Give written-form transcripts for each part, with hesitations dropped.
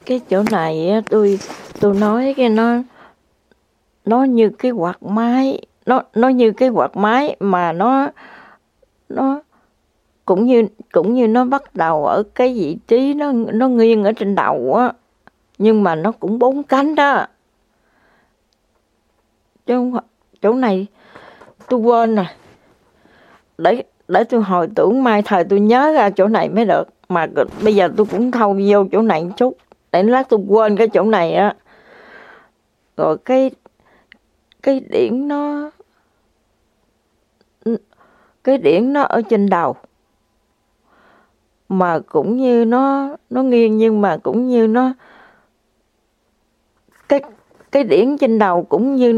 Cái chỗ này á, tôi nói cái nó như cái quạt máy, nó như cái quạt máy mà nó cũng như nó bắt đầu ở cái vị trí nó nghiêng ở trên đầu á, nhưng mà nó cũng 4 cánh đó. Chứ không, chỗ này tôi quên rồi. Để tôi hồi tưởng mai thời tôi nhớ ra chỗ này mới được. Mà bây giờ tôi cũng thâu vô chỗ này một chút, để lát tôi quên cái chỗ này á. Rồi cái điển nó ở trên đầu, mà cũng như nó nghiêng, nhưng mà cũng như cái điển trên đầu cũng như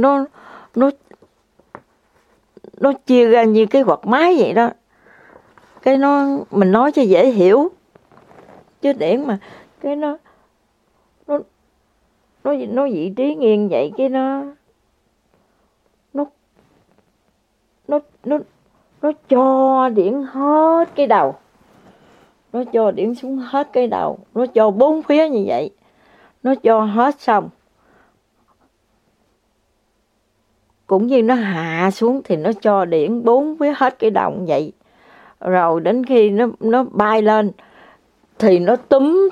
nó chia ra như cái quạt máy vậy đó. Cái mình nói cho dễ hiểu, chứ điển mà cái nó vị trí nghiêng vậy, cái nó cho điển hết cái đầu, nó cho điển xuống hết cái đầu, nó cho 4 phía như vậy, nó cho hết xong, cũng như nó hạ xuống thì nó cho điển 4 phía hết cái đầu như vậy. Rồi đến khi nó bay lên thì nó túm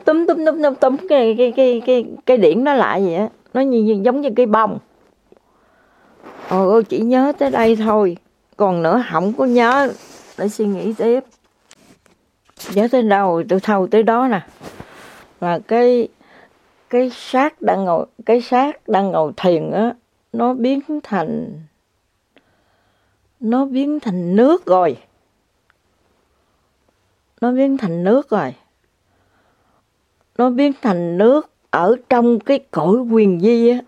cái điển nó lại vậy á, nó giống như cái bông. Ôi, chỉ nhớ tới đây thôi, còn nữa không có nhớ, để suy nghĩ tiếp. Nhớ tới đâu tôi thâu tới đó nè. Và cái xác đang ngồi thiền á, nó biến thành nước rồi. Nó biến thành nước ở trong cái cõi huyền vi á.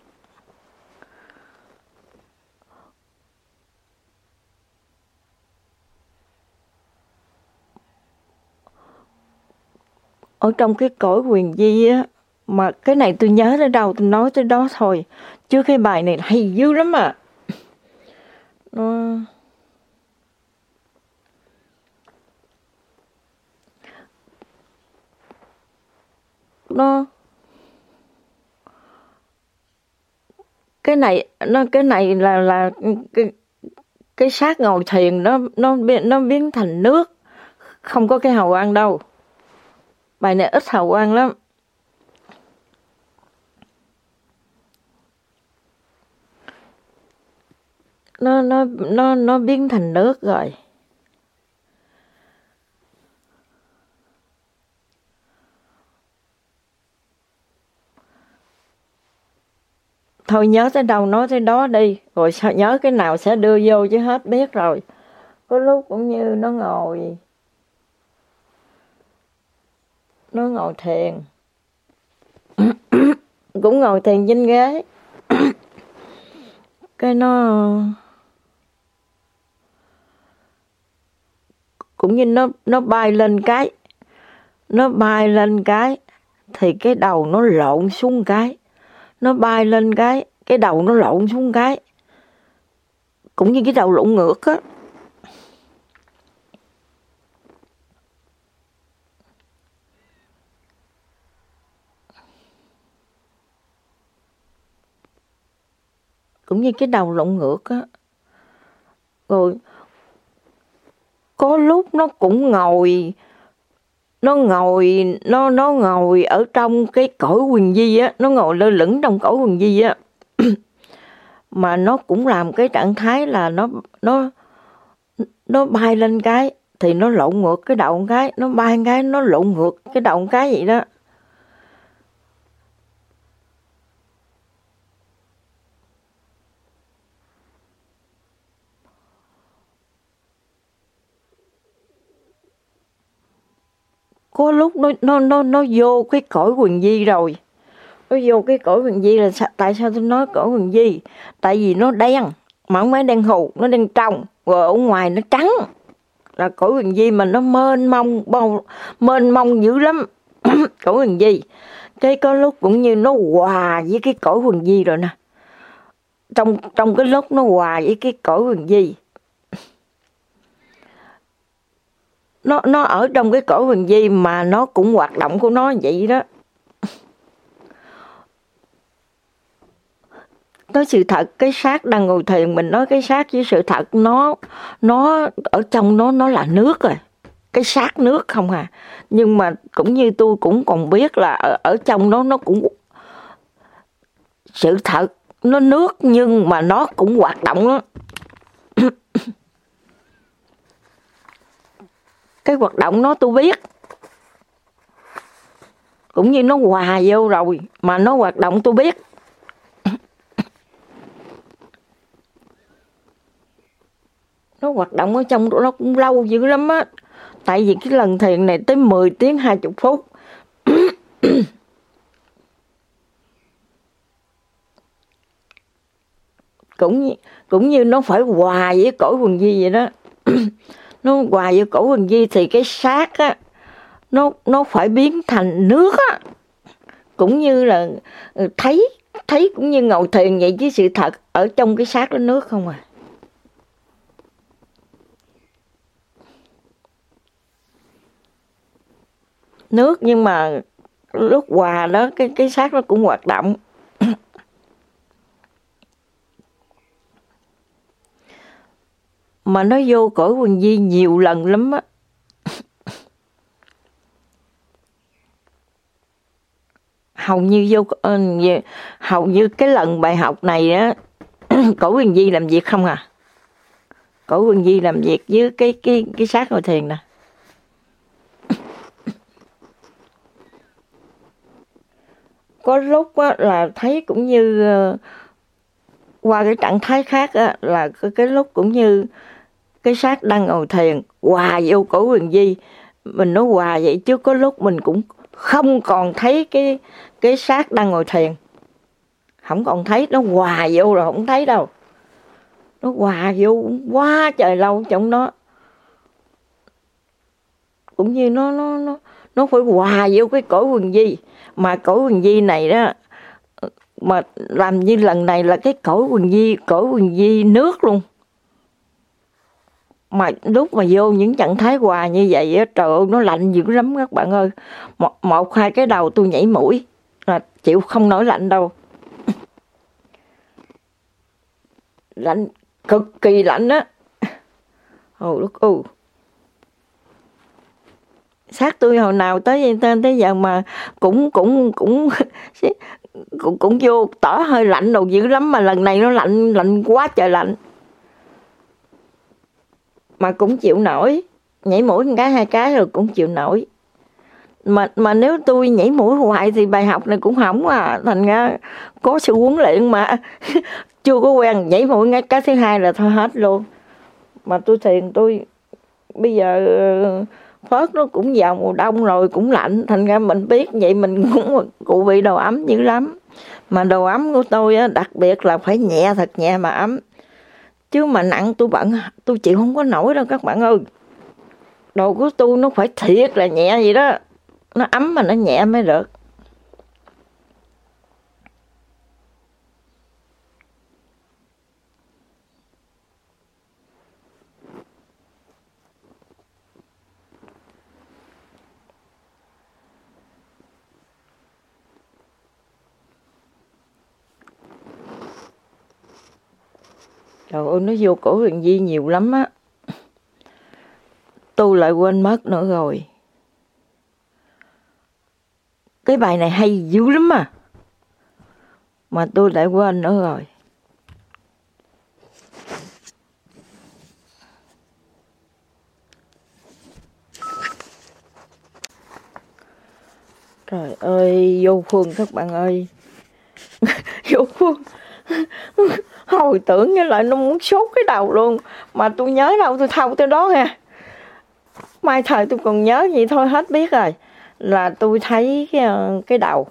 Ở trong cái cõi huyền vi á, mà cái này tôi nhớ tới đâu tôi nói tới đó thôi, chứ cái bài này hay dữ lắm à. Cái này là cái xác ngồi thiền nó biến thành nước, không có cái hào quang đâu. Bài này ít hào quang lắm. Nó biến thành nước rồi. Thôi nhớ tới đâu nói tới đó đi, rồi sao nhớ cái nào sẽ đưa vô chứ hết biết rồi. Có lúc cũng như nó ngồi thiền. Cũng ngồi thiền trên ghế. Cái cũng như nó bay lên cái. Nó bay lên cái thì cái đầu nó lộn xuống cái. Nó bay lên cái đầu nó lộn xuống cái. Cũng như cái đầu lộn ngược á. Cũng như cái đầu lộn ngược á. Rồi có lúc nó cũng ngồi ở trong cái cõi huyền vi á, nó ngồi lơ lửng trong cõi huyền vi á. Mà nó cũng làm cái trạng thái là nó bay lên cái thì nó lộn ngược cái đầu một cái, nó bay một cái nó lộn ngược cái đầu một cái vậy đó. Có lúc nó vô cái cõi huyền vi rồi. Nó vô cái cõi huyền vi là tại sao tôi nói cõi huyền vi? Tại vì nó đen, mà không phải đen hù, nó đen trong, rồi ở ngoài nó trắng. Là cõi huyền vi mà nó mênh mông dữ lắm. Cõi huyền vi. Cái có lúc cũng như nó hòa với cái cõi huyền vi rồi nè. Trong cái lúc nó hòa với cái cõi huyền vi. Nó ở trong cái cõi huyền vi mà nó cũng hoạt động của nó vậy đó. nói sự thật, cái xác đang ngồi thiền, mình nói cái xác với sự thật, nó ở trong nó là nước rồi, cái xác nước không à. Nhưng mà cũng như tôi cũng còn biết là ở trong nó cũng sự thật, nó nước nhưng mà nó cũng hoạt động đó. Cái hoạt động nó tôi biết, cũng như nó hòa vô rồi mà nó hoạt động tôi biết. Nó hoạt động ở trong đó nó cũng lâu dữ lắm á. Tại vì cái lần thiền này tới 10 tiếng 20 phút. Cũng như nó phải hòa với cõi quần vi vậy đó. Nó hòa với cõi quần vi thì cái xác á, nó phải biến thành nước á. Cũng như là thấy cũng như ngồi thiền vậy, chứ sự thật ở trong cái xác đó nước không à. Nước nhưng mà lúc hòa đó cái xác nó cũng hoạt động. Mà nó vô cõi quần vi nhiều lần lắm á. Hầu như cái lần bài học này á, cõi quần vi làm việc không à. Cõi quần vi làm việc với cái xác ngồi thiền nè. Có lúc á, là thấy cũng như qua cái trạng thái khác á, là cái lúc cũng như cái xác đang ngồi thiền hòa vô cõi quần vi. Mình nói hòa vậy chứ có lúc mình cũng không còn thấy cái xác đang ngồi thiền, không còn thấy, nó hòa vô rồi không thấy đâu. Nó hòa vô quá trời lâu trong đó, cũng như nó phải hòa vô cái cõi quần vi. Mà cõi quần vi này đó, mà làm như lần này là cái cõi quần vi nước luôn. Mà lúc mà vô những trạng thái hòa như vậy á, trời ơi nó lạnh dữ lắm các bạn ơi. Một hai cái đầu tôi nhảy mũi là chịu không nổi lạnh đâu. Lạnh, cực kỳ lạnh á. Xác tôi hồi nào tới giờ mà cũng vô tỏ hơi lạnh đồ dữ lắm, mà lần này nó lạnh quá trời lạnh. Mà cũng chịu nổi, nhảy mũi một cái hai cái rồi cũng chịu nổi. Mà nếu tôi nhảy mũi hoài thì bài học này cũng hỏng à. Thành ra có sự huấn luyện mà chưa có quen, nhảy mũi ngay cái thứ hai là thôi hết luôn. Mà tôi thiền tôi bây giờ phớt nó cũng vào mùa đông rồi, cũng lạnh, thành ra mình biết vậy mình cũng cụ bị đồ ấm dữ lắm. Mà đồ ấm của tôi á, đặc biệt là phải nhẹ, thật nhẹ mà ấm. Chứ mà nặng tôi bận, tôi chịu không có nổi đâu các bạn ơi. Đồ của tôi nó phải thiệt là nhẹ vậy đó, nó ấm mà nó nhẹ mới được. Trời ơi, nó vô cổ huyền vi nhiều lắm á. Tôi lại quên mất nữa rồi. Cái bài này hay dữ lắm mà tôi lại quên nữa rồi. Trời ơi, vô phương các bạn ơi. Vô phương. Hồi tưởng như là nó muốn sốt cái đầu luôn. Mà tôi nhớ đâu tôi thâu tới đó nha. Mai thời tôi còn nhớ gì thôi hết biết rồi. Là tôi thấy cái đầu.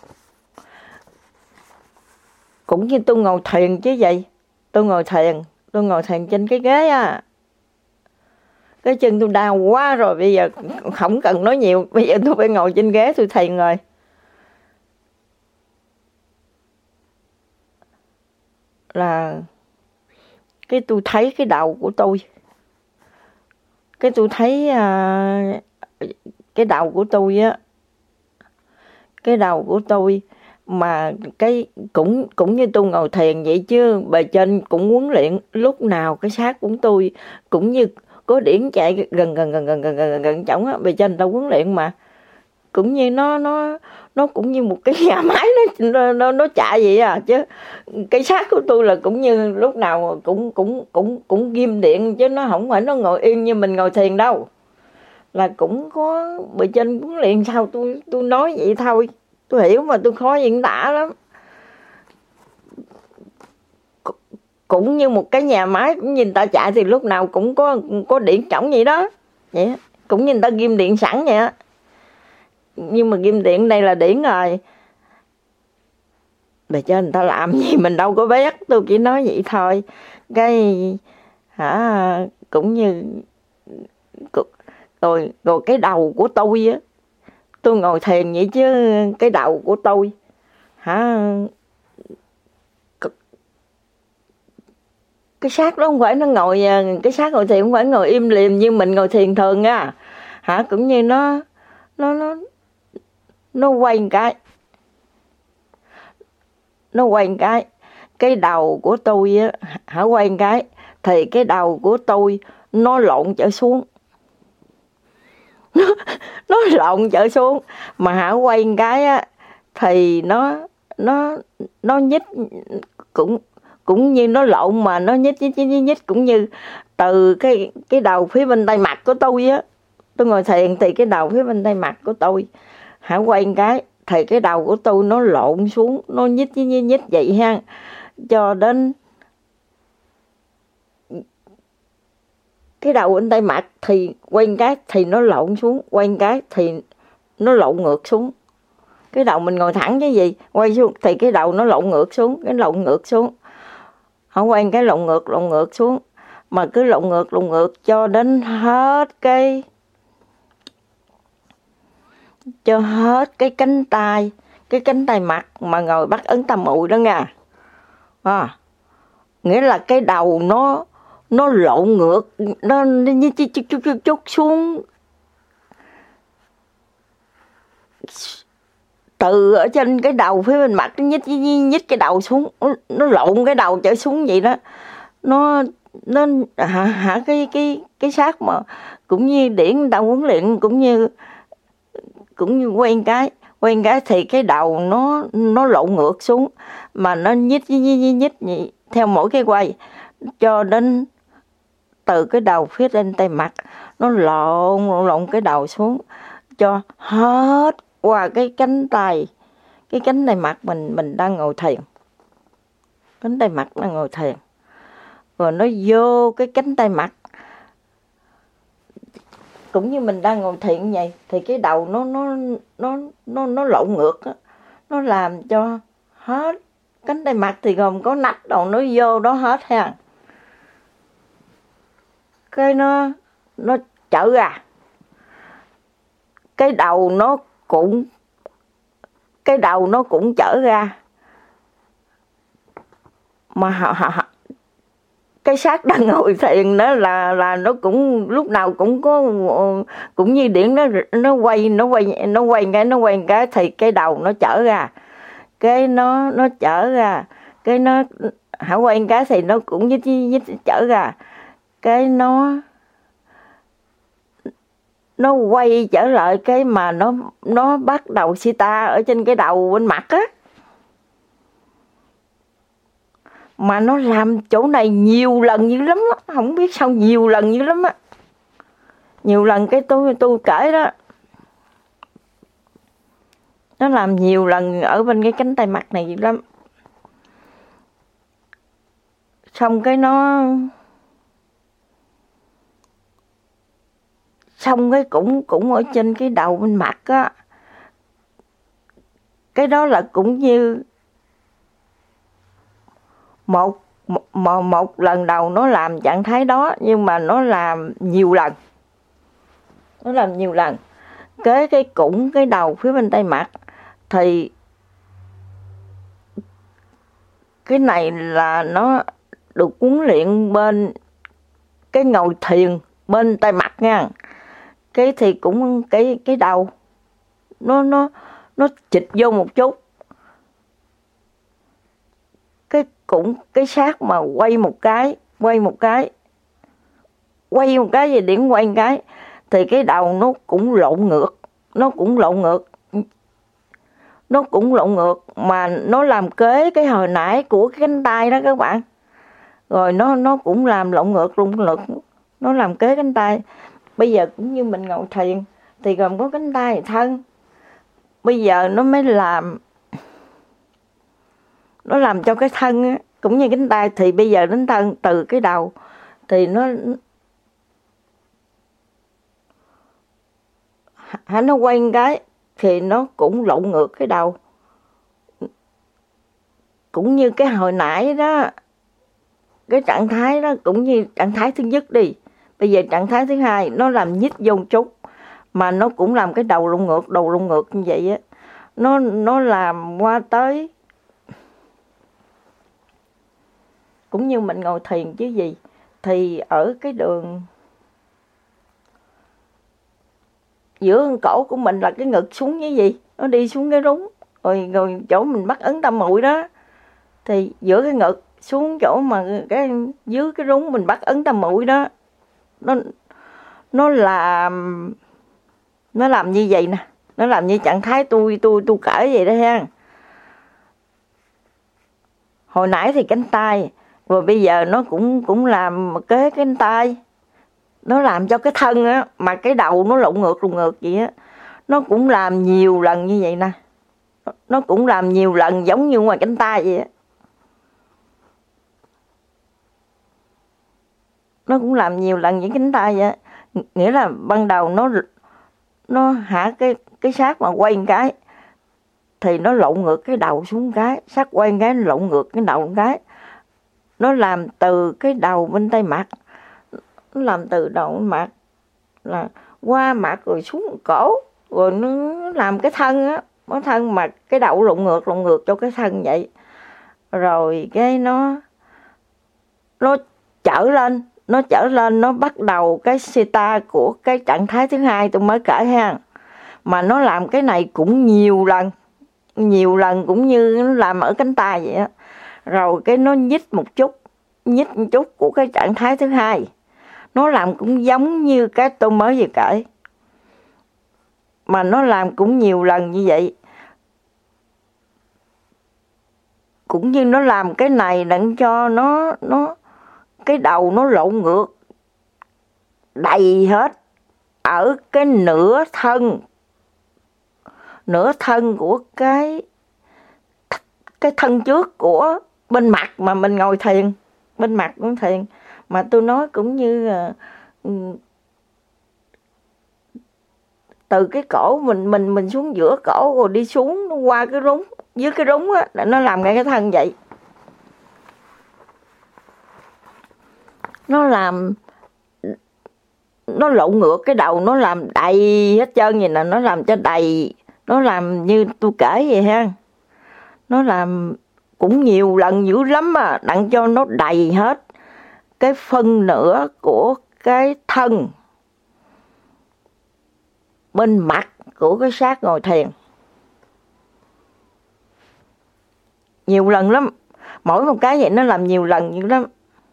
Cũng như tôi ngồi thiền chứ vậy. Tôi ngồi thiền trên cái ghế á. Cái chân tôi đau quá rồi, bây giờ không cần nói nhiều. Bây giờ tôi phải ngồi trên ghế tôi thiền rồi. Là cái tôi thấy cái đầu của tôi. Cái tôi thấy cái đầu của tôi á. Cái đầu của tôi Mà cái cũng như tôi ngồi thiền vậy chứ bề trên cũng huấn luyện, lúc nào cái xác của tôi cũng như có điển chạy gần chổng á, bề trên người ta huấn luyện mà cũng như nó cũng như một cái nhà máy nó chạy vậy à, chứ cái xác của tôi là cũng như lúc nào cũng ghim điện, chứ nó không phải nó ngồi yên như mình ngồi thiền đâu, là cũng có bề trên huấn luyện. Sao tôi nói vậy thôi, tôi hiểu mà tôi khó diễn tả lắm. Cũng như một cái nhà máy, cũng như người ta chạy thì lúc nào cũng có điện trỏng vậy đó, vậy cũng như người ta ghim điện sẵn vậy á, nhưng mà ghim điện đây là điển rồi, bề trên người ta làm gì mình đâu có biết, tôi chỉ nói vậy thôi. Cái cũng như rồi cái đầu của tôi á, tôi ngồi thiền vậy chứ cái đầu của tôi cái xác đó không phải nó ngồi, cái xác ngồi thiền không phải ngồi im lìm như mình ngồi thiền thường á, cũng như nó quay một cái, cái đầu của tôi á, quay một cái thì cái đầu của tôi nó lộn trở xuống, nó lộn trở xuống, mà quay một cái á thì nó nhích, cũng như nó lộn mà nó nhích, cũng như từ cái đầu phía bên tay mặt của tôi á, tôi ngồi thiền thì cái đầu phía bên tay mặt của tôi quay một cái thì cái đầu của tôi nó lộn xuống, nó nhích vậy ha, cho đến cái đầu bên tay mặt thì quay một cái thì nó lộn xuống, quay một cái thì nó lộn ngược xuống. Cái đầu mình ngồi thẳng cái gì, quay xuống thì cái đầu nó lộn ngược xuống, quay một cái lộn ngược xuống, mà cứ lộn ngược cho đến hết cái cánh tay mặt mà ngồi bắt ấn tam muội đó nha. Nghĩa là cái đầu nó lộn ngược, nó như chút xuống từ ở trên cái đầu phía bên mặt, nó nhích cái đầu xuống, nó lộn cái đầu trở xuống vậy đó. Nó cái xác mà cũng như điển đạo huấn luyện, cũng như quay cái thì cái đầu nó lộn ngược xuống, mà nó nhích vậy, theo mỗi cái quay cho đến từ cái đầu phía trên tay mặt, nó lộn cái đầu xuống cho hết qua cái cánh tay mặt mình đang ngồi thiền, cánh tay mặt đang ngồi thiền, rồi nó vô cái cánh tay mặt cũng như mình đang ngồi thiền vậy, thì cái đầu nó lộn ngược đó. Nó làm cho hết cánh tay mặt thì gồm có nách đầu nó vô đó hết ha. Cái nó trở ra, cái đầu nó cũng trở ra, mà cái xác đang ngồi thiền đó là nó cũng lúc nào cũng có, cũng như điển nó quay cái thì cái đầu nó trở ra, cái nó trở ra, cái nó quay cái thì nó cũng nhích trở ra, cái nó quay trở lại, cái mà nó bắt đầu sita ở trên cái đầu bên mặt á, mà nó làm chỗ này nhiều lần dữ lắm á, không biết sao nhiều lần dữ lắm á, nhiều lần cái tôi kể đó, nó làm nhiều lần ở bên cái cánh tay mặt này dữ lắm. Xong cái cũng ở trên cái đầu bên mặt á, cái đó là cũng như một lần đầu nó làm trạng thái đó, nhưng mà nó làm nhiều lần, cái đầu phía bên tay mặt thì cái này là nó được huấn luyện bên cái ngồi thiền bên tay mặt nha. Cái thì cũng cái đầu nó chịch vô một chút, cái xác mà quay một cái về điểm quay một cái thì cái đầu nó cũng lộn ngược mà nó làm kế cái hồi nãy của cái cánh tay đó các bạn. Rồi nó cũng làm lộn ngược, nó làm kế cánh tay. Bây giờ cũng như mình ngồi thiền thì gồm có cánh tay thân. Bây giờ nó mới làm cho cái thân á, cũng như cánh tay, thì bây giờ đến thân từ cái đầu thì nó quay một cái thì nó cũng lộn ngược cái đầu. Cũng như cái hồi nãy đó, cái trạng thái đó cũng như trạng thái thứ nhất đi. Bây giờ trạng thái thứ hai nó làm nhích vô một chút mà nó cũng làm cái đầu lộn ngược như vậy á. Nó làm qua tới cũng như mình ngồi thiền chứ gì. Thì ở cái đường giữa cổ của mình là cái ngực xuống như gì, nó đi xuống cái rúng, rồi chỗ mình bắt ấn tam muội đó, thì giữa cái ngực xuống chỗ mà cái dưới cái rúng mình bắt ấn tam muội đó, nó làm như vậy nè, nó làm như trạng thái tôi cởi vậy đó ha. Hồi nãy thì cánh tay, rồi bây giờ nó cũng làm kế cánh tay, nó làm cho cái thân á, mà cái đầu nó lộn ngược vậy á, nó cũng làm nhiều lần như vậy nè, nó cũng làm nhiều lần giống như ngoài cánh tay vậy á. Nó cũng làm nhiều lần những cánh tay vậy. Nghĩa là ban đầu nó hạ cái xác mà quay một cái thì nó lộn ngược cái đầu xuống cái, xác quay một cái nó lộn ngược cái đầu một cái. Nó làm từ cái đầu bên tay mặt, nó làm từ đầu bên mặt là qua mặt rồi xuống cổ, rồi nó làm cái thân á, cái thân mà cái đầu lộn ngược cho cái thân vậy. Rồi cái nó trở lên, nó bắt đầu cái sita của cái trạng thái thứ hai tôi mới kể ha. Mà nó làm cái này cũng nhiều lần cũng như nó làm ở cánh tay vậy á. Rồi cái nó nhích một chút của cái trạng thái thứ hai. Nó làm cũng giống như cái tôi mới vừa kể. Mà nó làm cũng nhiều lần như vậy. Cũng như nó làm cái này để cho nó cái đầu nó lộn ngược đầy hết ở cái nửa thân của cái thân trước của bên mặt mà mình ngồi thiền, bên mặt cũng thiền. Mà tôi nói cũng như từ cái cổ mình xuống giữa cổ rồi đi xuống nó qua cái rúng, dưới cái rúng á, nó làm ngay cái thân vậy. Nó lộn ngược cái đầu, nó làm đầy hết trơn vậy nè, nó làm cho đầy, nó làm như tôi kể vậy ha. Nó làm cũng nhiều lần dữ lắm mà, đặng cho nó đầy hết cái phân nửa của cái thân bên mặt của cái xác ngồi thiền. Nhiều lần lắm, mỗi một cái vậy nó làm nhiều lần dữ lắm.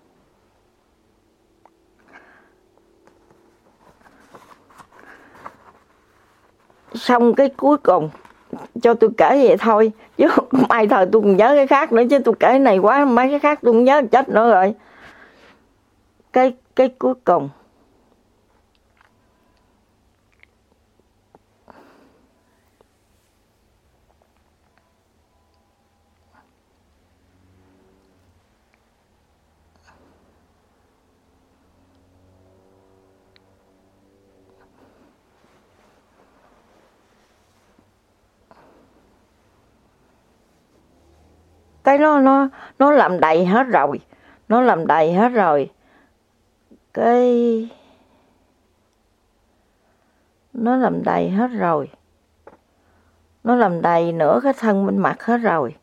Xong cái cuối cùng cho tôi kể vậy thôi, chứ mai thời tôi còn nhớ cái khác nữa, chứ tôi kể này quá mấy cái khác tôi không nhớ chết nữa rồi. Cái cuối cùng cái nó làm đầy hết rồi, cái nó làm đầy hết rồi, nó làm đầy nửa cái thân bên mặt hết rồi.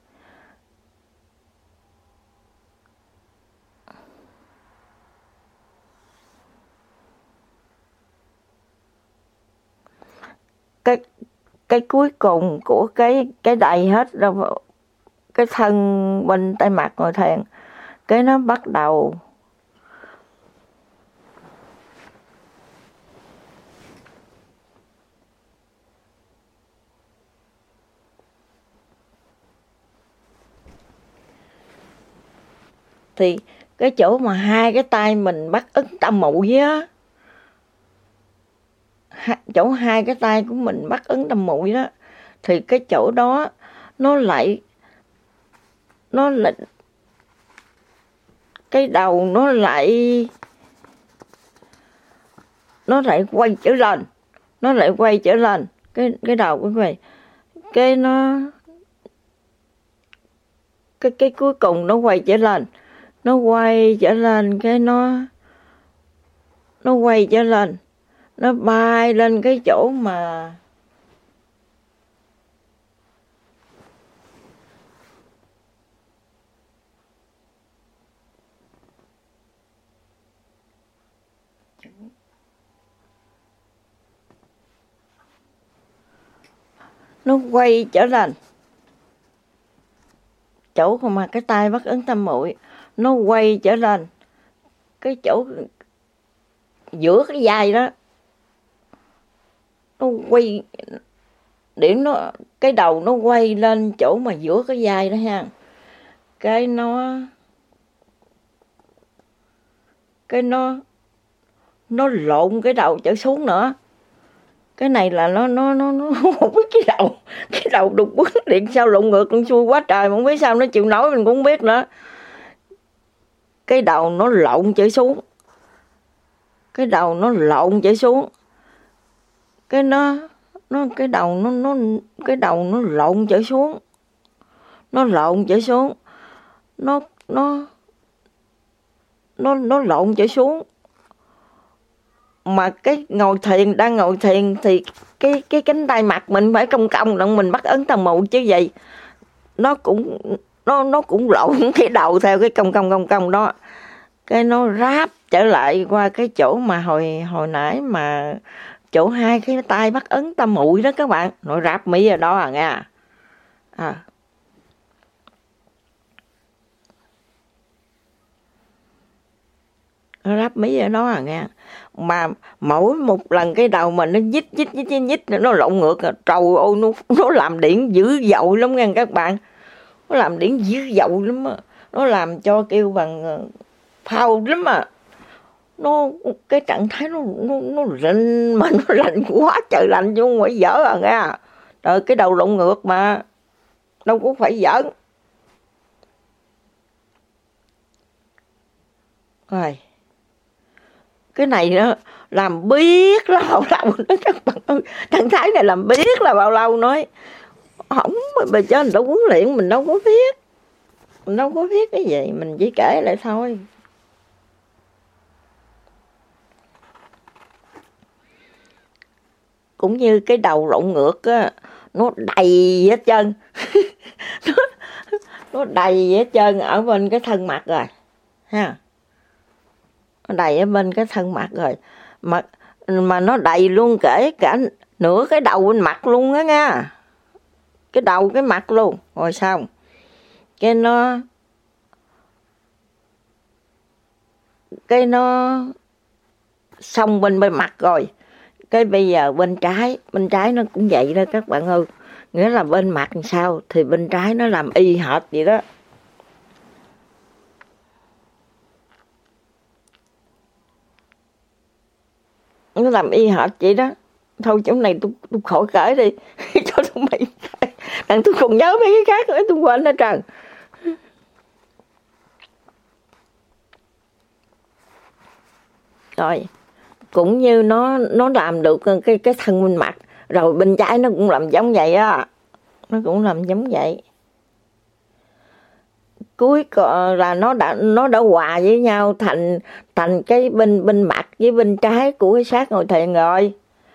Cái cuối cùng của cái đầy hết rồi, cái thân bên tay mặt ngồi thiền, cái nó bắt đầu thì cái chỗ mà hai cái tay mình bắt ấn tâm muội á, chỗ hai cái tay của mình bắt ấn tâm muội đó, thì cái chỗ đó nó lại cái đầu nó lại quay trở lên, cái đầu của mày, cái nó cái cuối cùng nó quay trở lên, cái nó quay trở lên, nó bay lên cái chỗ mà nó quay trở lên chỗ mà cái tay bắt ấn tâm muội, nó quay trở lên cái chỗ giữa cái vai đó, nó quay điểm nó, cái đầu nó quay lên chỗ mà giữa cái vai đó ha, cái nó lộn cái đầu trở xuống nữa. Cái này là nó không biết cái đầu đục quấn điện sao lộn ngược lộn xuôi quá trời, mà không biết sao nó chịu nổi, mình cũng không biết nữa. Cái đầu nó lộn trở xuống, cái đầu nó lộn trở xuống, cái cái đầu nó lộn trở xuống, nó lộn trở xuống, nó lộn trở xuống. Mà cái đang ngồi thiền thì cái cánh tay mặt mình phải cong cong đặng mình bắt ấn tâm muội chứ gì. Nó cũng lộn cái đầu theo cái cong cong đó. Cái nó ráp trở lại qua cái chỗ mà hồi nãy mà chỗ hai cái tay bắt ấn tâm muội đó các bạn. Nó ráp mỹ ở đó à nghe. Nó ráp mỹ ở đó à nghe. Mà mỗi một lần cái đầu mà nó nhích nó lộn ngược, trời ơi nó làm điện dữ dội lắm nghe các bạn. Nó làm điện dữ dội lắm á. Nó làm cho kêu bằng phao lắm à. Cái trạng thái nó lạnh, mà nó lạnh quá trời lạnh chứ không phải giỡn à nghe. Trời, cái đầu lộn ngược mà đâu có phải giỡn. Rồi cái này nó làm biết là bao lâu nói các bạn ơi, trạng thái này làm biết là bao lâu nói không, bà cho mình đâu huấn luyện, mình đâu có biết cái gì, mình chỉ kể lại thôi. Cũng như cái đầu lộn ngược á, nó đầy hết trơn nó đầy hết trơn ở bên cái thân mặt rồi ha, nó đầy ở bên cái thân mặt rồi, mà nó đầy luôn kể cả nửa cái đầu bên mặt luôn á nha, cái đầu cái mặt luôn. Rồi xong cái nó xong bên mặt rồi, cái bây giờ bên trái nó cũng vậy đó các bạn ơi. Nghĩa là bên mặt làm sao thì bên trái nó làm y hệt vậy đó. Nó làm y hệt vậy đó. Thôi chỗ này tôi khỏi kể đi cho tụi mày kể. Đặng tôi còn nhớ mấy cái khác nữa tôi quên hết trơn. Rồi cũng như nó làm được cái thân bên mặt, rồi bên trái nó cũng làm giống vậy á, nó cũng làm giống vậy. Cuối là nó đã hòa với nhau thành cái bên mặt với bên trái của cái xác ngồi thiền rồi.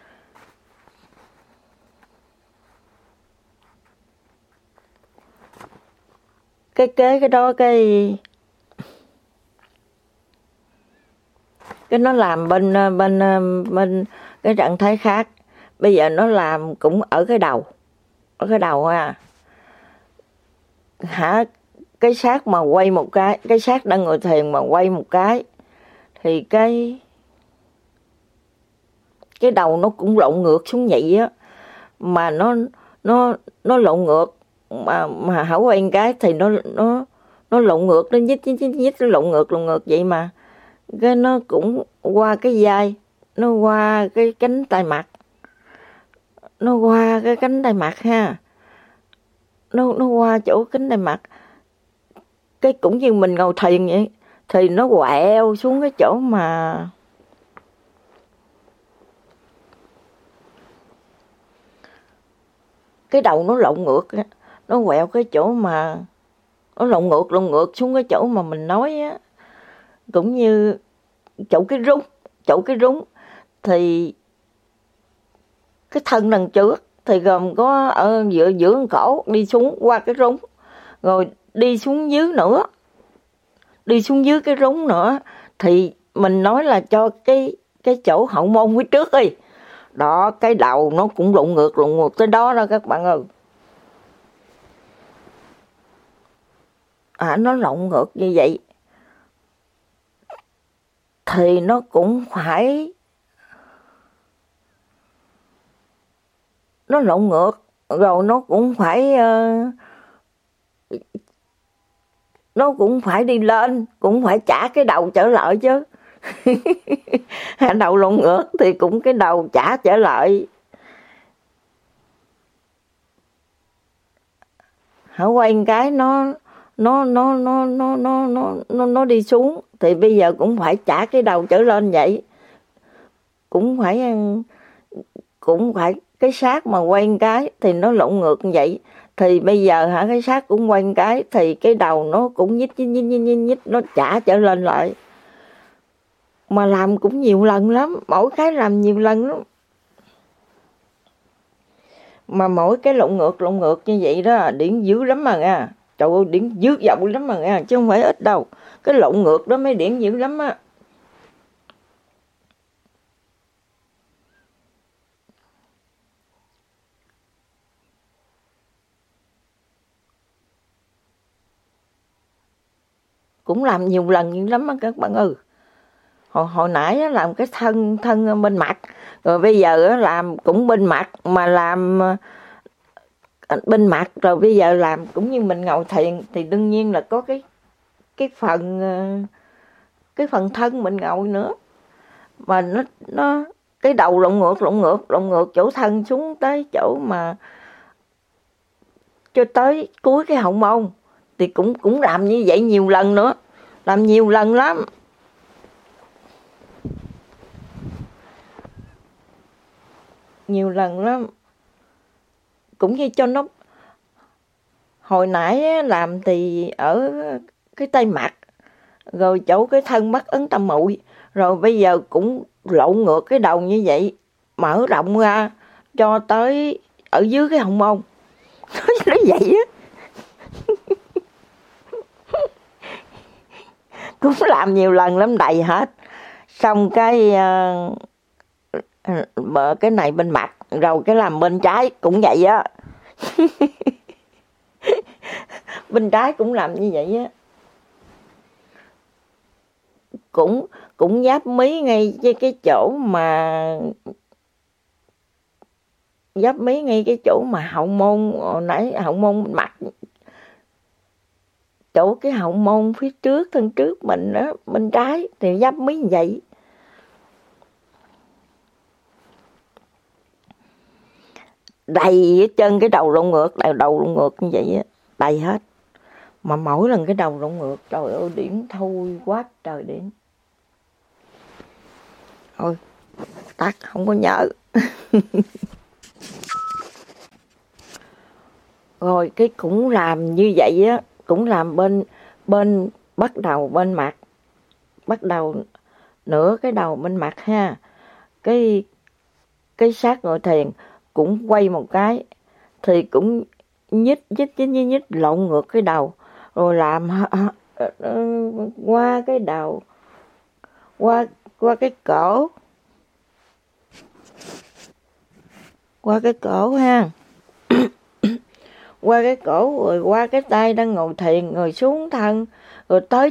Cái đó cái nó làm bên cái trạng thái khác. Bây giờ nó làm cũng ở cái đầu ha. hả, cái xác mà quay một cái xác đang ngồi thiền mà quay một cái thì cái đầu nó cũng lộn ngược xuống vậy á, mà nó lộn ngược, mà hả quay một cái thì nó lộn ngược, nó nhích nó lộn ngược vậy, mà cái nó cũng qua cái vai, nó qua cái cánh tay mặt, nó qua cái cánh tay mặt ha, nó qua chỗ cánh tay mặt, cái cũng như mình ngồi thiền vậy, thì nó quẹo xuống cái chỗ mà cái đầu nó lộn ngược, nó quẹo cái chỗ mà nó lộn ngược xuống cái chỗ mà mình nói á, cũng như chỗ cái rúng thì cái thân đằng trước thì gồm có ở giữa cổ đi xuống qua cái rúng, rồi đi xuống dưới nữa, đi xuống dưới cái rúng nữa, thì mình nói là cho cái chỗ hậu môn phía trước đi. Đó, cái đầu nó cũng lộn ngược tới đó đó các bạn ơi. Nó lộn ngược như vậy thì nó cũng phải, nó lộn ngược rồi nó cũng phải đi lên, cũng phải trả cái đầu trở lại chứ. Đầu lộn ngược thì cũng cái đầu trả trở lại. Hả quay một cái nó đi xuống thì bây giờ cũng phải trả cái đầu trở lên vậy. Cũng phải cái xác mà quay một cái thì nó lộn ngược như vậy, thì bây giờ hả cái xác cũng quay một cái thì cái đầu nó cũng nhích nó trả trở lên lại. Mà làm cũng nhiều lần lắm, mỗi cái làm nhiều lần lắm. Mà mỗi cái lộn ngược như vậy đó, điển dữ lắm mà nha. Trời ơi, điển dữ dội lắm mà nha, chứ không phải ít đâu. Cái lộn ngược đó mới điển dữ lắm á. Cũng làm nhiều lần lắm á các bạn ơi. Hồi nãy làm cái thân bên mặt, rồi bây giờ làm cũng bên mặt, mà làm bên mặt, rồi bây giờ làm cũng như mình ngồi thiền thì đương nhiên là có cái phần thân mình ngồi nữa, mà nó cái đầu lộn ngược chỗ thân xuống tới chỗ mà cho tới cuối cái hậu môn, thì cũng làm như vậy nhiều lần nữa, làm nhiều lần lắm. Nhiều lần lắm. Cũng như cho nó, hồi nãy làm thì ở cái tay mặt, rồi chỗ cái thân mắt ấn tâm mũi, rồi bây giờ cũng lộn ngược cái đầu như vậy, mở rộng ra cho tới ở dưới cái hậu môn. Nó vậy á. Cũng làm nhiều lần lắm, đầy hết. Xong cái này bên mặt, rồi cái làm bên trái cũng vậy á. Bên trái cũng làm như vậy á. Cũng giáp mí ngay cái chỗ mà hậu môn, nãy hậu môn mặt, chỗ cái hậu môn phía trước, thân trước mình đó, bên trái thì giáp mí như vậy. Đầy hết chân cái đầu lộn ngược như vậy á, đầy hết. Mà mỗi lần cái đầu lộn ngược, trời ơi, điển thui quá trời điển. Thôi, tắt, không có nhớ. Rồi cái cũng làm như vậy á, cũng làm bên bắt đầu bên mặt, bắt đầu nửa cái đầu bên mặt ha. Cái xác ngồi thiền cũng quay một cái thì cũng nhích lộn ngược cái đầu, rồi làm qua cái đầu, qua cái cổ, qua cái cổ, rồi qua cái tay đang ngồi thiền, rồi xuống thân, rồi tới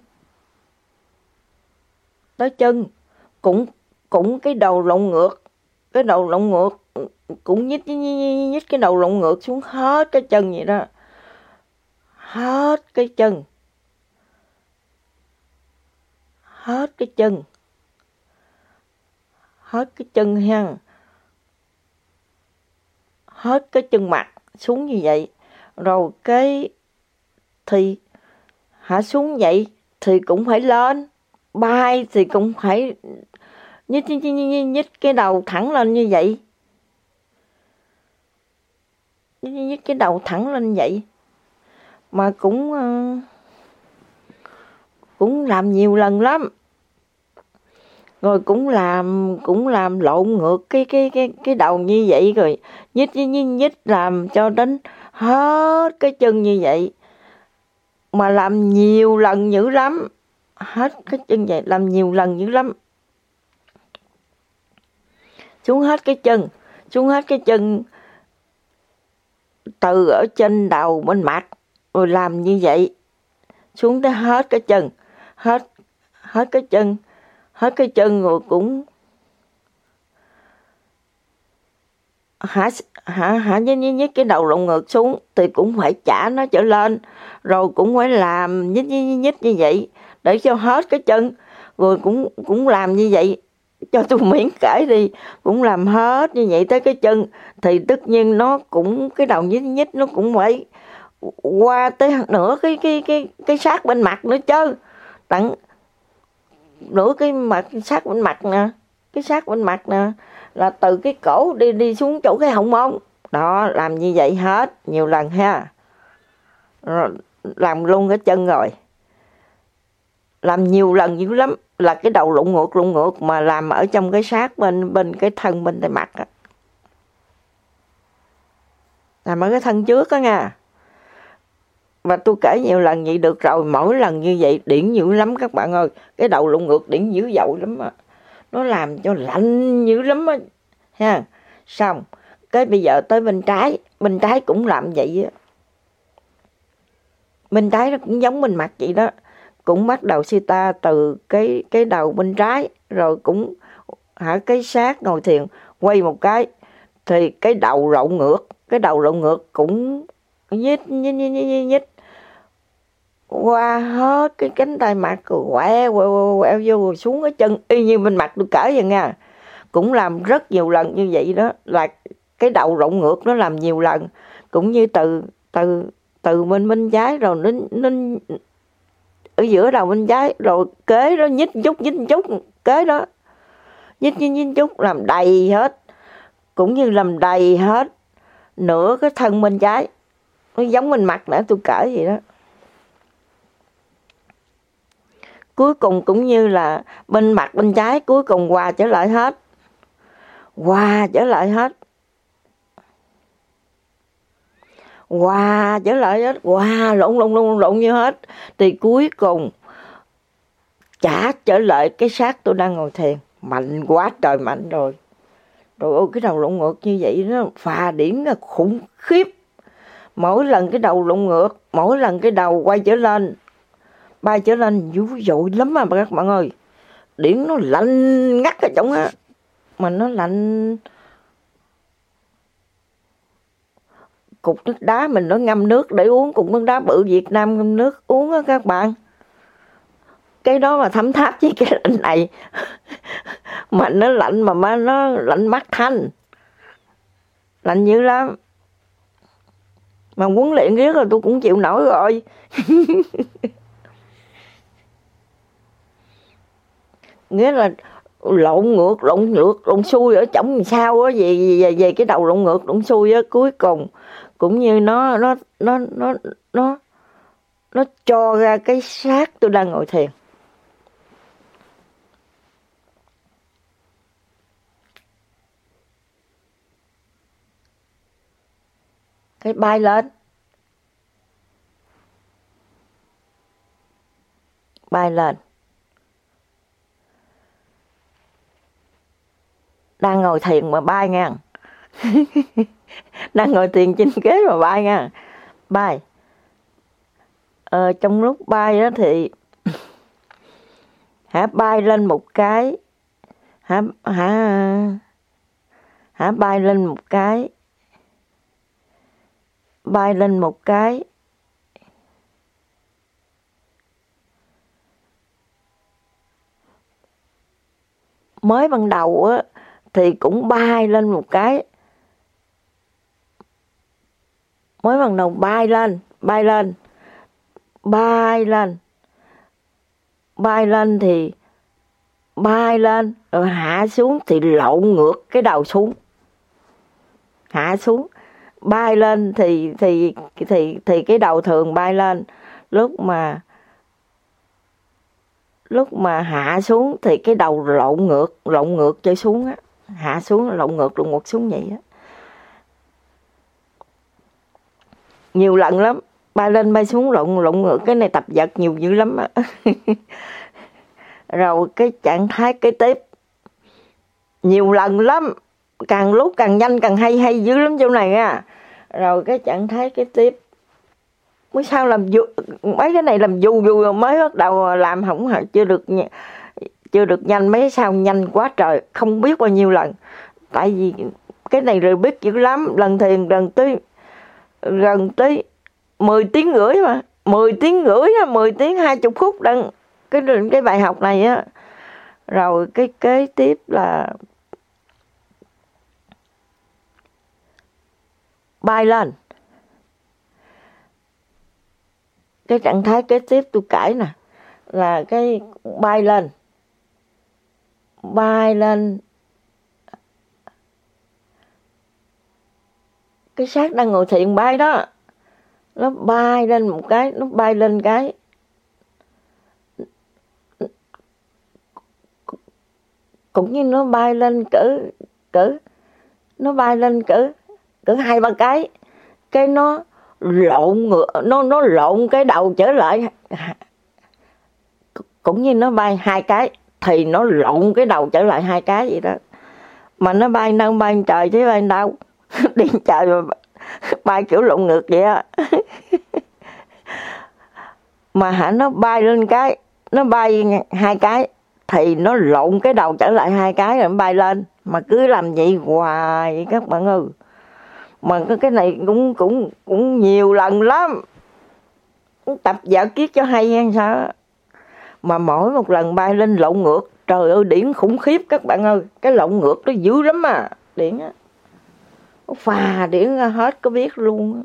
chân cũng cái đầu lộn ngược, cũng nhích cái đầu lộn ngược xuống hết cái chân vậy đó, hết cái chân ha, hết cái chân mặt xuống như vậy, rồi cái thì hạ xuống vậy thì cũng phải lên, bay thì cũng phải nhích cái đầu thẳng lên như vậy, nhích cái đầu thẳng lên vậy, mà cũng làm nhiều lần lắm, rồi cũng làm lộn ngược cái đầu như vậy, rồi nhích làm cho đến hết cái chân như vậy, mà làm nhiều lần dữ lắm, hết cái chân vậy làm nhiều lần dữ lắm, xuống hết cái chân từ ở trên đầu bên mặt, rồi làm như vậy xuống tới hết cái chân, hết cái chân rồi cũng hả nhích cái đầu lộn ngược xuống thì cũng phải chả nó trở lên, rồi cũng phải làm nhích như vậy để cho hết cái chân, rồi cũng làm như vậy cho tôi miễn kể đi, cũng làm hết như vậy tới cái chân, thì tất nhiên nó cũng cái đầu nhích nó cũng phải qua tới nửa cái sát bên mặt nữa chứ, tận nửa cái mặt sát bên mặt nè, cái sát bên mặt nè là từ cái cổ đi xuống chỗ cái hông mông đó, làm như vậy hết nhiều lần ha, rồi làm luôn cái chân, rồi làm nhiều lần dữ lắm, là cái đầu lộn ngược mà làm ở trong cái sát bên cái thân bên tay mặt á, làm ở cái thân trước đó nha. Và tôi kể nhiều lần vậy được rồi, mỗi lần như vậy điển dữ lắm các bạn ơi, cái đầu lộn ngược điển dữ dội lắm á, nó làm cho lạnh dữ lắm á ha. Xong cái bây giờ tới bên trái cũng làm vậy á, bên trái nó cũng giống bên mặt vậy đó, cũng bắt đầu sita từ cái đầu bên trái, rồi cũng cái sát ngồi thiền quay một cái thì cái đầu lộn ngược cũng nhích qua hết cái cánh tay mặt, rồi quẹo vô rồi xuống cái chân y như bên mặt tôi kể vậy nha, cũng làm rất nhiều lần như vậy đó, là cái đầu lộn ngược nó làm nhiều lần, cũng như từ bên trái rồi nên ở giữa đầu bên trái, rồi kế đó nhích chút kế đó nhích chút làm đầy hết, cũng như làm đầy hết nửa cái thân bên trái, nó giống bên mặt nãy tôi kể vậy đó. Cuối cùng cũng như là bên mặt bên trái cuối cùng hòa trở lại hết, hòa lộn như hết, thì cuối cùng trả trở lại cái xác tôi đang ngồi thiền, mạnh quá trời mạnh rồi. Rồi ôi cái đầu lộn ngược như vậy nó phà điển là khủng khiếp, mỗi lần cái đầu lộn ngược, mỗi lần cái đầu quay trở lên, bay trở lên dữ dội lắm mà các bạn ơi, điển nó lạnh ngắt ở trong á, mà nó lạnh. Cục nước đá mình nó ngâm nước để uống, cục nước đá bự Việt Nam ngâm nước uống á các bạn, cái đó mà thấm tháp với cái lạnh này mà nó lạnh, mà nó lạnh mắt thanh, lạnh dữ lắm, mà huấn luyện riết rồi tôi cũng chịu nổi rồi. Nghĩa là lộn xuôi ở trong làm sao á, về cái đầu lộn ngược lộn xuôi á, cuối cùng cũng như nó cho ra cái xác tôi đang ngồi thiền. Cái bay lên, đang ngồi thiền mà bay nha, Đang ngồi thiền trên ghế mà bay nha. Bay. Trong lúc bay đó thì bay lên một cái, bay lên một cái, bay lên một cái, mới ban đầu á thì cũng bay lên một cái, mới ban đầu bay lên thì bay lên rồi hạ xuống thì lộn ngược cái đầu xuống, hạ xuống. Bay lên thì cái đầu thường bay lên, lúc mà hạ xuống thì cái đầu lộn ngược chơi xuống á, hạ xuống lộn ngược xuống vậy á. Nhiều lần lắm, bay lên bay xuống lộn ngược, cái này tập vật nhiều dữ lắm á. Rồi cái trạng thái kế tiếp nhiều lần lắm, càng lúc càng nhanh càng hay dữ lắm chỗ này nha. Rồi cái trạng thái kế tiếp mới sao làm mấy cái này làm dù mới bắt đầu làm không chưa được nhanh, mấy sao nhanh quá trời, không biết bao nhiêu lần. Tại vì cái này rồi biết dữ lắm, lần thiền gần tới 10 tiếng rưỡi mà, 10 tiếng rưỡi đó, 10 tiếng 20 phút đăng cái bài học này á. Rồi cái kế tiếp là bay lên. Cái trạng thái kế tiếp tôi kể nè là cái bay lên cái xác đang ngồi thiền bay đó, nó bay lên một cái, nó bay lên cái cũng như nó bay lên nó bay lên cỡ 2-3 cái nó lộn ngược, nó lộn cái đầu trở lại, cũng như nó bay 2 cái thì nó lộn cái đầu trở lại 2 cái vậy đó. Mà nó bay nâng bay trời chứ bay đâu. Đi trời mà bay kiểu lộn ngược vậy á. Mà nó bay lên cái, nó bay 2 cái thì nó lộn cái đầu trở lại 2 cái rồi nó bay lên. Mà cứ làm vậy hoài các bạn ơi. Mà cái này cũng nhiều lần lắm. Tập giả kiết cho hay hay sao. Mà mỗi một lần bay lên lộn ngược, trời ơi điển khủng khiếp các bạn ơi. Cái lộn ngược nó dữ lắm mà, điển á. Nó phà điển ra hết có biết luôn.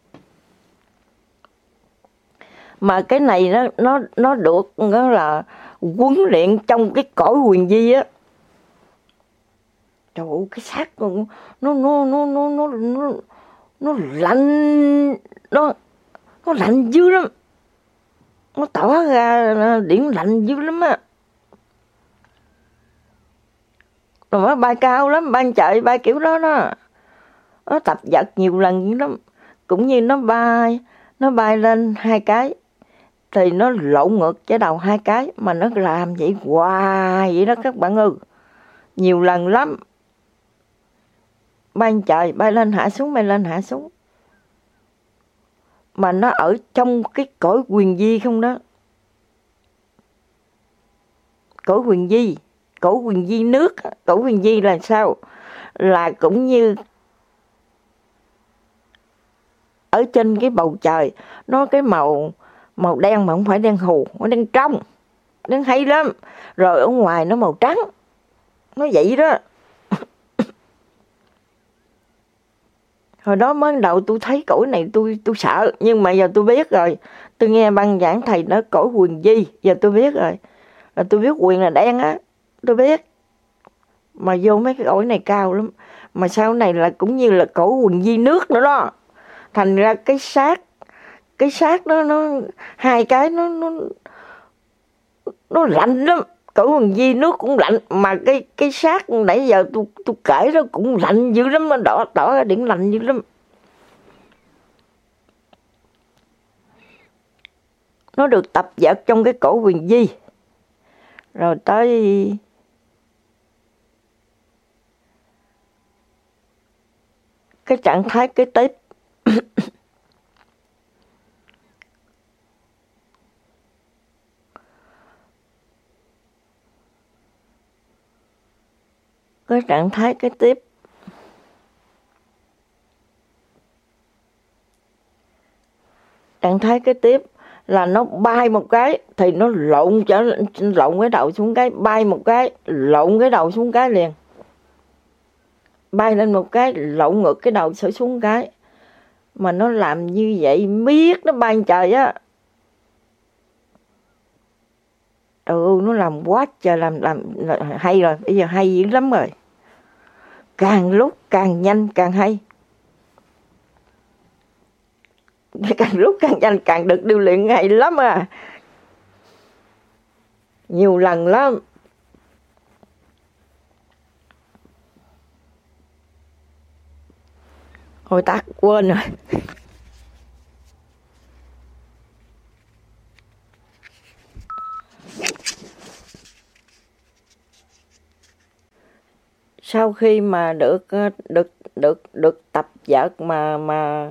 Mà cái này nó được nó là huấn luyện trong cái cõi huyền vi á. Trời ơi cái xác nó lạnh, nó lạnh dữ lắm. Nó tỏ ra điển lạnh dữ lắm á. Rồi nó bay cao lắm, bay chạy bay kiểu đó đó. Nó tập vật nhiều lần dữ lắm. Cũng như nó bay lên 2 cái thì nó lộn ngược cái đầu 2 cái, mà nó làm vậy hoài vậy đó các bạn ơi. Nhiều lần lắm. Bay trời, bay lên hạ xuống, bay lên hạ xuống. Mà nó ở trong cái cõi huyền vi không đó. Cõi huyền vi nước. Cõi huyền vi là sao? Là cũng như ở trên cái bầu trời, nó cái màu đen mà không phải đen hù, nó đen trong, đen hay lắm. Rồi ở ngoài nó màu trắng, nó vậy đó. Hồi đó mới đầu tôi thấy cõi này tôi sợ, nhưng mà giờ tôi biết rồi. Tôi nghe băng giảng thầy nói cõi huyền vi, giờ tôi biết rồi. Là tôi biết huyền là đen á, tôi biết. Mà vô mấy cái cõi này cao lắm. Mà sau này là cũng như là cõi huyền vi nước nữa đó. Thành ra cái xác nó 2 cái nó lạnh lắm. Cõi huyền vi nước cũng lạnh, mà cái xác nãy giờ tôi kể đó cũng lạnh dữ lắm, nó tỏ ra điểm lạnh dữ lắm. Nó được tập vật trong cái cõi huyền vi. Rồi tới cái trạng thái kế tiếp. Cái trạng thái kế tiếp. Trạng thái kế tiếp là nó bay một cái thì nó lộn cái đầu xuống cái, bay một cái lộn cái đầu xuống cái liền. Bay lên một cái lộn ngược cái đầu xuống cái. Mà nó làm như vậy miết nó bay trời á. Nó làm quá trời, làm hay rồi, bây giờ hay dữ lắm rồi. Càng lúc càng nhanh càng hay. Càng lúc càng nhanh càng được điều luyện hay lắm à. Nhiều lần lắm. Hồi tắt quên rồi. Sau khi mà được tập vợt mà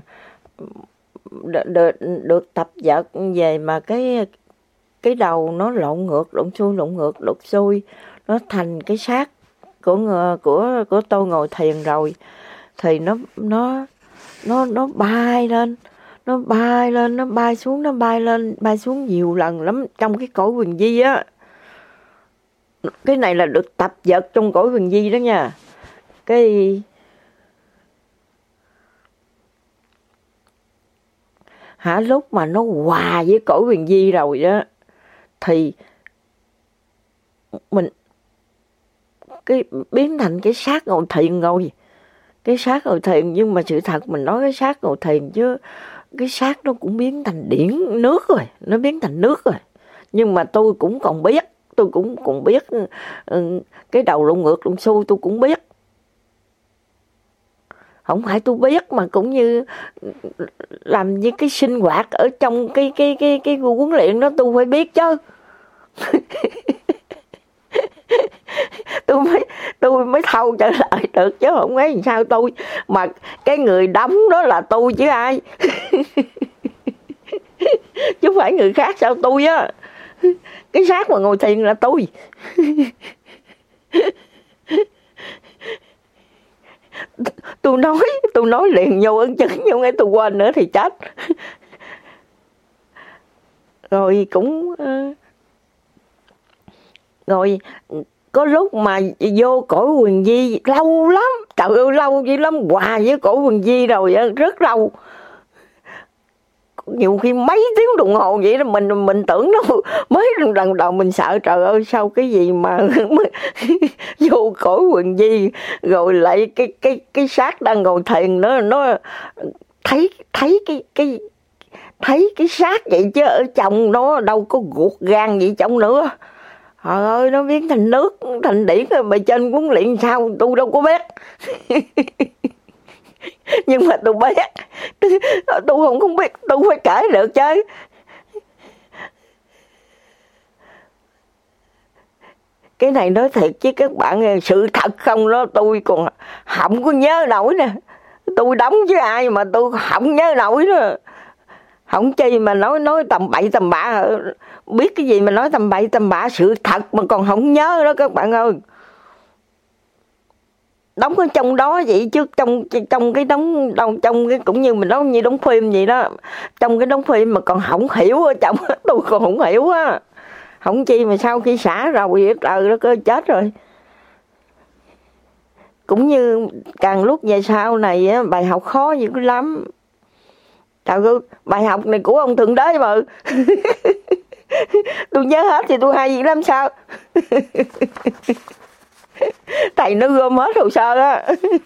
được tập vợt về mà cái đầu nó lộn ngược lộn xuôi nó thành cái xác của tôi ngồi thiền rồi thì nó bay lên, nó bay xuống nhiều lần lắm trong cái cõi huyền vi á. Cái này là được tập vợt trong cõi huyền vi đó nha. Cái lúc mà nó hòa với cõi huyền vi rồi đó thì mình cái biến thành cái xác ngồi thiền rồi. Cái xác ngồi thiền, nhưng mà sự thật mình nói cái xác ngồi thiền chứ cái xác nó cũng biến thành điển nước rồi, nó biến thành nước rồi. Nhưng mà tôi cũng còn biết, tôi cũng còn biết cái đầu lộn ngược lộn xuôi tôi cũng biết. Không phải tôi biết mà cũng như làm như cái sinh hoạt ở trong cái huấn luyện đó tôi phải biết chứ. tôi mới thâu trở lại được chứ không ấy làm sao tôi mà cái người đóng đó là tôi chứ ai. Chứ không phải người khác sao tôi á. Cái xác mà ngồi thiền là tôi. Tôi nói liền vô ấn chứng, nhưng nghe tôi quên nữa thì chết. Rồi cũng rồi có lúc mà vô cõi huyền vi lâu lắm, trời ơi lâu dữ lắm, hòa với cõi huyền vi rồi rất lâu, nhiều khi mấy tiếng đồng hồ vậy đó. Mình tưởng nó mới lần đầu mình sợ, trời ơi sao cái gì mà vô cõi huyền vi rồi lại cái xác đang ngồi thiền nó thấy cái xác vậy chứ ở trong nó đâu có ruột gan gì trong nữa. Trời ơi nó biến thành nước, thành điển rồi, bề trên huấn luyện sao tôi đâu có biết. Nhưng mà tôi biết, tôi không biết, tôi phải kể được chứ. Cái này nói thiệt chứ các bạn, sự thật không đó tôi còn không có nhớ nổi nè. Tôi đóng với ai mà tôi không nhớ nổi nữa. Không chi mà nói tầm bậy tầm bạ, biết cái gì mà nói tầm bậy tầm bạ, sự thật mà còn không nhớ đó các bạn ơi. Đóng ở trong đó vậy chứ trong cái đóng trong cái cũng như mình nói như đóng phim vậy đó, trong cái đóng phim mà còn không hiểu ở trong tôi còn không hiểu á. Không chi mà sau khi xả rồi trời nó cơ chết rồi. Cũng như càng lúc về sau này á, bài học khó dữ lắm. Trời ơi, bài học này của ông Thượng Đế mà. Tôi nhớ hết thì tôi hay gì lắm sao. Thầy nó gom hết hồ sơ á.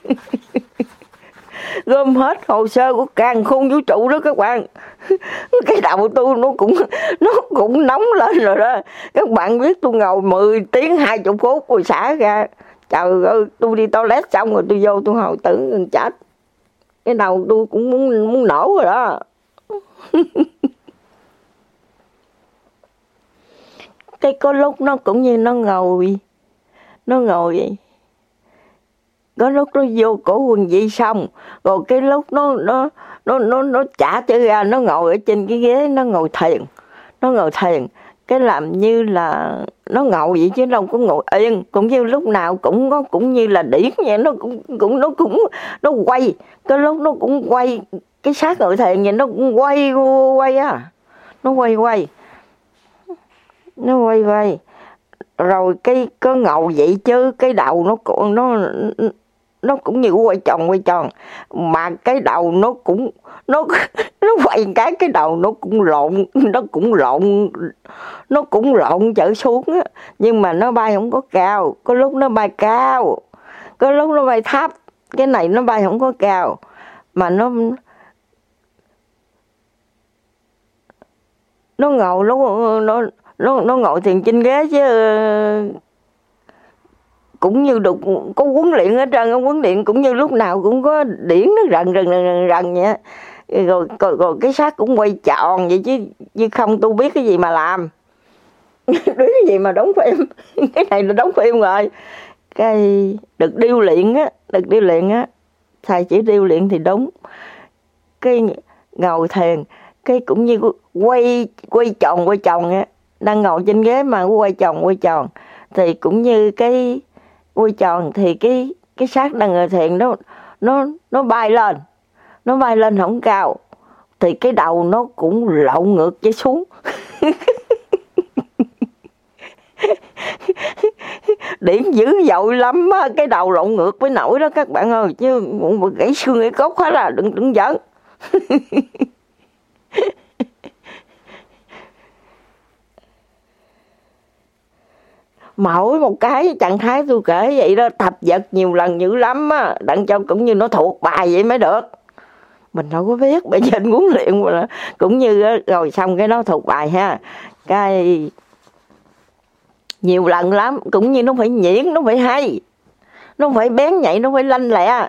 Gom hết hồ sơ của càn khôn vũ trụ đó các bạn. Cái đầu tôi nó cũng nóng lên rồi đó. Các bạn biết tôi ngồi 10 tiếng 20 phút rồi xả ra. Trời ơi, tôi đi toilet xong rồi tôi vô tôi hồi tưởng gần chết. Cái đầu tôi cũng muốn nổ rồi đó. Cái có lúc nó cũng như nó ngồi có lúc nó vô cổ quần di xong, rồi cái lúc nó chả trở ra, nó ngồi ở trên cái ghế, nó ngồi thiền, cái làm như là nó ngồi vậy chứ đâu có ngồi yên, cũng như lúc nào cũng như là điển vậy, nó quay, cái lúc nó cũng quay, cái xác ngồi thiền vậy nó cũng quay á, nó quay, rồi cái ngầu vậy chứ cái đầu nó cũng như quay tròn, mà cái đầu nó quay cái đầu nó cũng lộn trở xuống á, nhưng mà nó bay không có cao, có lúc nó bay cao, có lúc nó bay thấp, cái này nó bay không có cao, mà nó ngồi nó ngồi thiền trên ghế chứ cũng như được có huấn luyện hết trơn, huấn luyện cũng như lúc nào cũng có điển nó rần vậy, rồi cái xác cũng quay tròn vậy chứ không tôi biết cái gì mà làm. Biết cái gì mà đóng phim. Cái này là đóng phim rồi. Cái được điêu luyện á, thầy chỉ điêu luyện thì đúng. Cái ngồi thiền, cái cũng như quay tròn á, đang ngồi trên ghế mà quay tròn thì cũng như cái quay tròn thì cái xác đang ngồi thiền nó bay lên không cao, thì cái đầu nó cũng lộn ngược trở xuống. Điểm dữ dội lắm á, cái đầu lộn ngược với nổi đó các bạn ơi, chứ gãy xương gãy cốt hết là đừng giỡn. Mỗi một cái trạng thái tôi kể vậy đó, tập vật nhiều lần dữ lắm á, đặng cho cũng như nó thuộc bài vậy mới được. Mình đâu có biết, bây giờ huấn luyện mà cũng như rồi xong cái nó thuộc bài ha. Cái nhiều lần lắm, cũng như nó phải nhuyễn, nó phải hay, nó phải bén nhạy, nó phải lanh lẹ.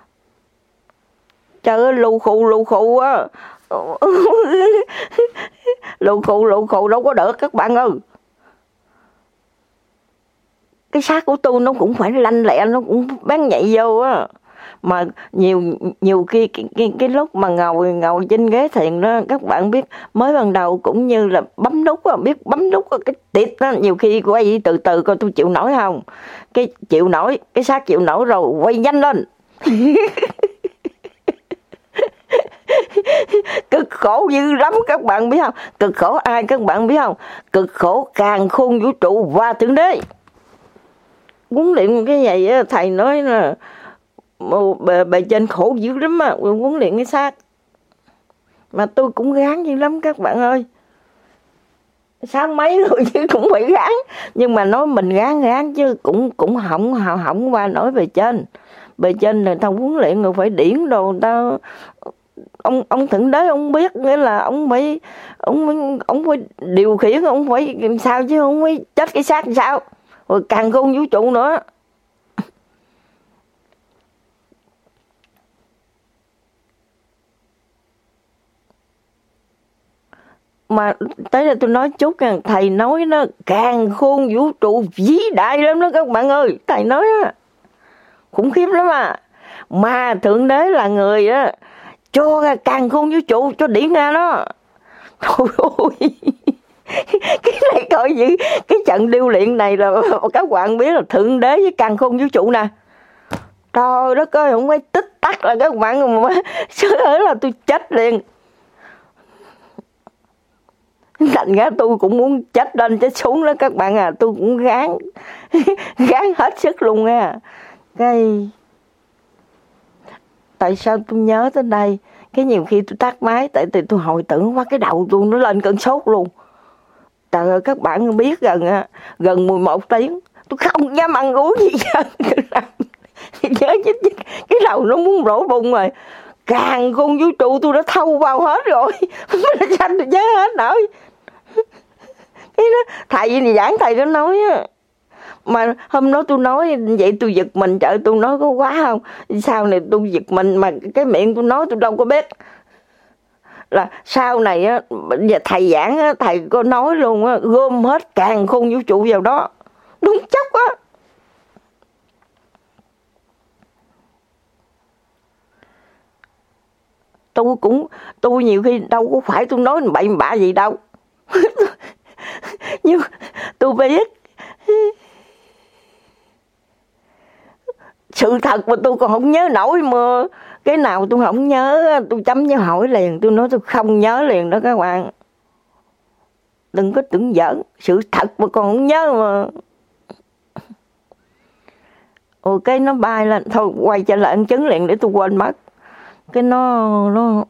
Trời ơi, lù khù á. Lù khù đâu có được các bạn ơi. Cái xác của tôi nó cũng phải lanh lẹ, nó cũng bén nhạy vô á. Mà nhiều khi cái lúc mà ngồi trên ghế thiền đó, các bạn biết mới ban đầu cũng như là bấm nút á, biết bấm nút á, cái tịt đó, nhiều khi quay từ từ coi tôi chịu nổi không. Cái chịu nổi, cái xác chịu nổi rồi quay nhanh lên. Cực khổ dữ lắm các bạn biết không? Cực khổ ai các bạn biết không? Cực khổ càn khôn vũ trụ và thượng đế. Huấn luyện cái vậy á, thầy nói là bề trên khổ dữ lắm á, huấn luyện cái xác. Mà tôi cũng gán dữ lắm các bạn ơi. Sáng mấy rồi chứ cũng phải gán. Nhưng mà nói mình gán chứ cũng không qua nổi bề trên. Bề trên người ta huấn luyện người phải điển đồ, người ta ông thượng đế ông biết, nghĩa là ông phải điều khiển, ông phải làm sao chứ không phải chết cái xác làm sao. Rồi càng khôn vũ trụ nữa. Mà tới đây tôi nói chút rằng thầy nói nó càng khôn vũ trụ vĩ đại lắm đó các bạn ơi. Thầy nói đó khủng khiếp lắm à. Mà thượng đế là người đó cho ra càng khôn vũ trụ, cho điển ra đó. Thôi ôi. Cái này coi như cái trận điêu luyện này là các bạn biết là thượng đế với càng khôn vũ trụ nè. Trời đất ơi, không phải tích tắc là các bạn mà sớ là tôi chết liền. Thành ra tôi cũng muốn chết lên chết xuống đó các bạn à, tôi cũng gán hết sức luôn nha. Cái tại sao tôi nhớ tới đây, cái nhiều khi tôi tắt máy tại vì tôi hồi tưởng quá, cái đầu tôi nó lên cơn sốt luôn. Trời ơi, các bạn biết gần 11 tiếng tôi không dám ăn uống gì hết. Nhớ chứ cái đầu nó muốn rổ bụng rồi. Càng khôn vũ trụ tôi đã thâu vào hết rồi. Sao tôi nhớ hết nổi. Cái đó thầy giảng thầy đó nói á. Mà hôm đó tôi nói vậy tôi giật mình, trời tôi nói có quá không. Sau này tôi giật mình mà cái miệng tôi nói tôi đâu có biết. Là sau này á, giờ thầy giảng á, thầy có nói luôn á, gom hết càng khôn vũ trụ vào đó. Đúng chốc á. tôi nhiều khi đâu có phải tôi nói bậy bạ gì đâu. Nhưng tôi biết sự thật mà tôi còn không nhớ nổi, mà cái nào tôi không nhớ tôi chấm dấu hỏi liền, tôi nói tôi không nhớ liền đó các bạn. Đừng có tưởng giỡn, sự thật mà còn không nhớ mà. Cái nó bay lên, thôi quay trở lại ăn trứng liền để tôi quên mất. Cái nó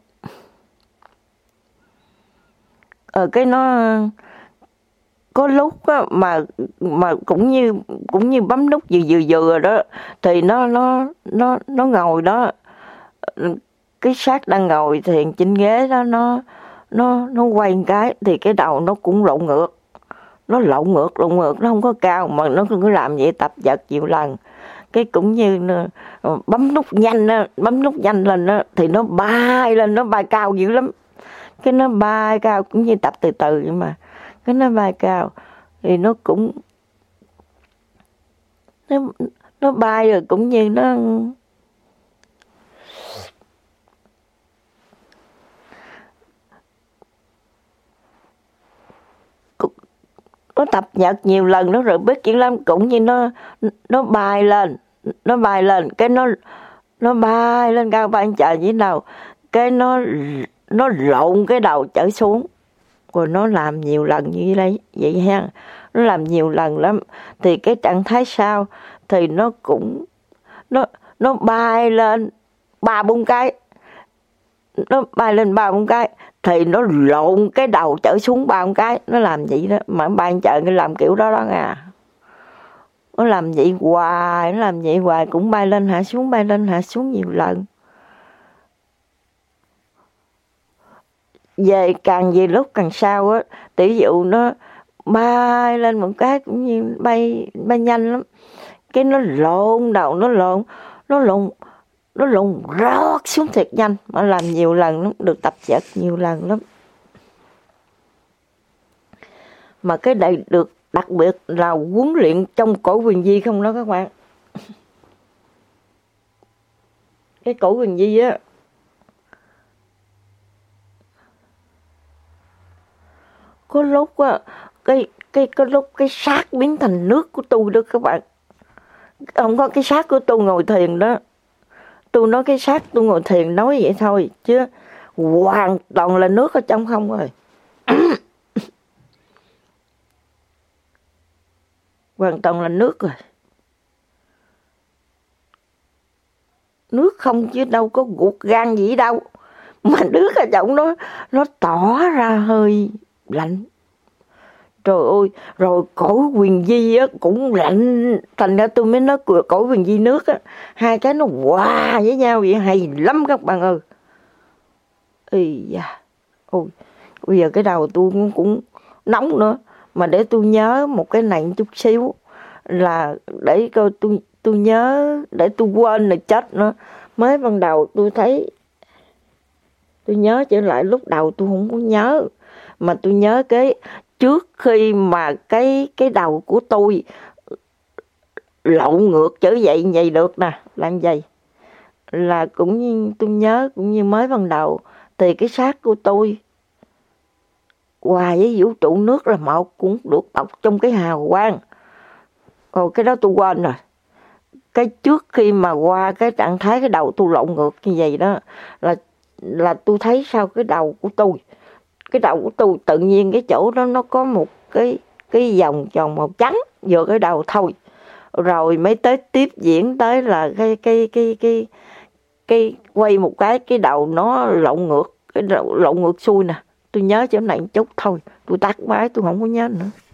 có lúc á, mà cũng như bấm nút vừa đó, thì nó ngồi đó, cái xác đang ngồi thiền trên ghế đó, nó quay một cái thì cái đầu nó cũng lộn ngược, nó không có cao, mà nó cứ làm vậy tập giật nhiều lần. Cái cũng như bấm nút nhanh lên đó, thì nó bay lên, nó bay cao dữ lắm. Cái nó bay cao cũng như tập từ từ, nhưng mà cái nó bay cao thì nó cũng nó bay rồi cũng như nó tập nhật nhiều lần nó rồi biết chuyện lắm, cũng như nó bay lên, cái nó bay lên cao ban trời như nào, cái nó lộn cái đầu trở xuống, rồi nó làm nhiều lần như vậy ha, nó làm nhiều lần lắm. Thì cái trạng thái sau thì nó cũng nó bay lên 3-4 cái, thì nó lộn cái đầu trở xuống 3 cái, nó làm vậy đó. Mà ban trời nó làm kiểu đó đó nha, nó làm vậy hoài, cũng bay lên hạ xuống nhiều lần. Về lúc càng sau á, tỷ dụ nó bay lên một cái cũng như bay nhanh lắm, cái nó lộn đầu, nó lộn rót xuống thiệt nhanh, mà làm nhiều lần lắm, được tập giật nhiều lần lắm. Mà cái này được đặc biệt là huấn luyện trong cõi quyền vi không đó các bạn. Cái cõi quyền vi á, có lúc á, có lúc cái xác biến thành nước của tôi đó các bạn. Không có cái xác của tôi ngồi thiền đó, tôi nói cái xác tôi ngồi thiền nói vậy thôi, chứ hoàn toàn là nước ở trong không rồi. Hoàn toàn là nước rồi. Nước không chứ đâu có ruột gan gì đâu. Mà nước ở trong nó tỏ ra hơi lạnh. Trời ơi, rồi cõi quyền vi á cũng lạnh, thành ra tôi mới nói cõi quyền vi nước á, hai cái nó hòa với nhau vậy hay lắm các bạn ơi. Ôi, bây giờ cái đầu tôi cũng nóng nữa, mà để tôi nhớ một cái này chút xíu, là để coi tôi nhớ, để tôi quên là chết nữa. Mới ban đầu tôi thấy, tôi nhớ trở lại lúc đầu tôi không có nhớ, mà tôi nhớ cái trước khi mà cái đầu của tôi lộn ngược trở vậy được nè, là vậy. Là cũng như tôi nhớ, cũng như mới ban đầu thì cái xác của tôi hòa với vũ trụ nước là một, cũng được bọc trong cái hào quang. Còn cái đó tôi quên rồi. Cái trước khi mà qua cái trạng thái cái đầu tôi lộn ngược như vậy đó, là tôi thấy sau cái đầu của tôi tự nhiên cái chỗ đó nó có một cái vòng tròn màu trắng vừa cái đầu thôi, rồi mới tới tiếp diễn tới là cái quay một cái đầu nó lộn ngược, cái lộn ngược xuôi nè. Tôi nhớ chỗ này một chút thôi, tôi tắt máy tôi không có nhớ nữa.